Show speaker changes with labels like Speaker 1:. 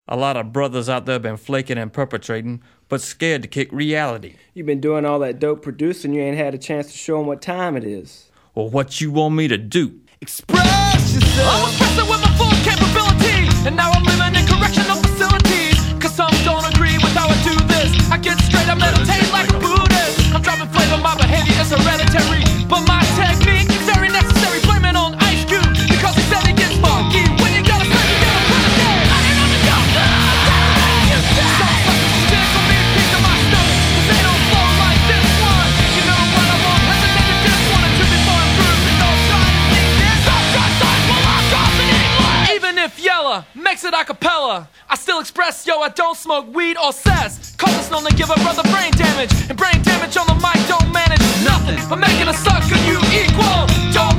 Speaker 1: A lot of brothers out there been flaking and perpetrating, but scared to kick reality.
Speaker 2: You've been doing all that dope producing, you ain't had a chance to show them what time it is.
Speaker 1: Well, what you want me to do?
Speaker 3: Express yourself. I was pressing with my full capability, and now I'm living in correctional facilities. Cause some don't agree with how I do this. I get straight, I meditate like a Buddhist. I'm dropping flavor, my behavior is hereditary, but my technique is very necessary. Blame it on Ice Cube, because he said it gets funky. When you gotta say, you gotta put it there. I ain't on the doctor. Some fucking tickle me, piece of my stomach, cause they don't flow like this one. You know what I won't hesitate to diss one or two before I'm through. And don't try to think this. Don't try to well, I'm dropping English. Even if Yella makes it a cappella, I still express, yo, I don't smoke weed or cess. Cause it's known to give a brother brain damage, and brain damage on the mic don't manage nothing but making a sucker you equal. Don't